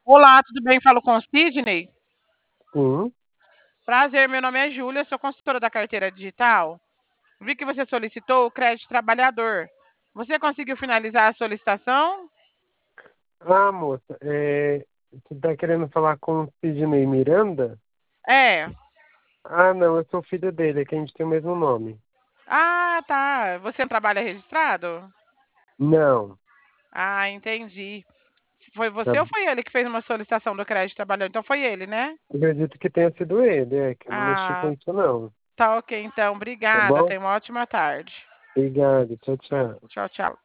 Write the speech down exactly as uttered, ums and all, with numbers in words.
Olá, tudo bem? Falo com o Sidney. Sim. Prazer, meu nome é Júlia, sou consultora da carteira digital. Vi que você solicitou o crédito trabalhador. Você conseguiu finalizar a solicitação? Ah, moça, é, você tá querendo falar com o Sidney Miranda? É. Ah, não, eu sou filho dele, é que a gente tem o mesmo nome. Ah, tá. Você não trabalha registrado? Não, Ah, entendi. Foi tá- você ou foi ele que fez uma solicitação do crédito trabalhador? Então foi ele, né? acredito que tenha sido ele, é, que eu não mexi com Ah, isso não. tá ok então. Tá Obrigada. bom? Tenha uma ótima tarde. Obrigado, tchau, tchau. Tchau, tchau.